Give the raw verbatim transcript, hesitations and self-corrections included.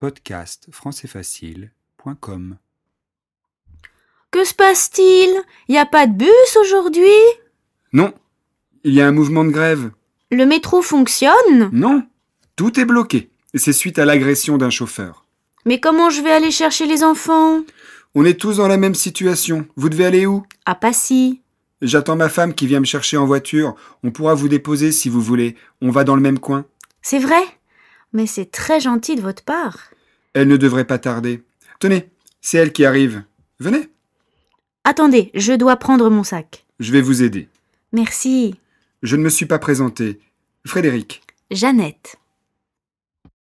podcast français facile point com. Que se passe-t-il? Y a pas de bus aujourd'hui? Non, il y a un mouvement de grève. Le métro fonctionne? Non, tout est bloqué. C'est suite à l'agression d'un chauffeur. Mais comment je vais aller chercher les enfants? On est tous dans la même situation. Vous devez aller où? À Passy. J'attends ma femme qui vient me chercher en voiture. On pourra vous déposer si vous voulez. On va dans le même coin. C'est vrai? Mais c'est très gentil de votre part. Elle ne devrait pas tarder. Tenez, c'est elle qui arrive. Venez, Attendez, je dois prendre mon sac. je vais vous aider. Merci. Je ne me suis pas présenté. Frédéric. Jeannette.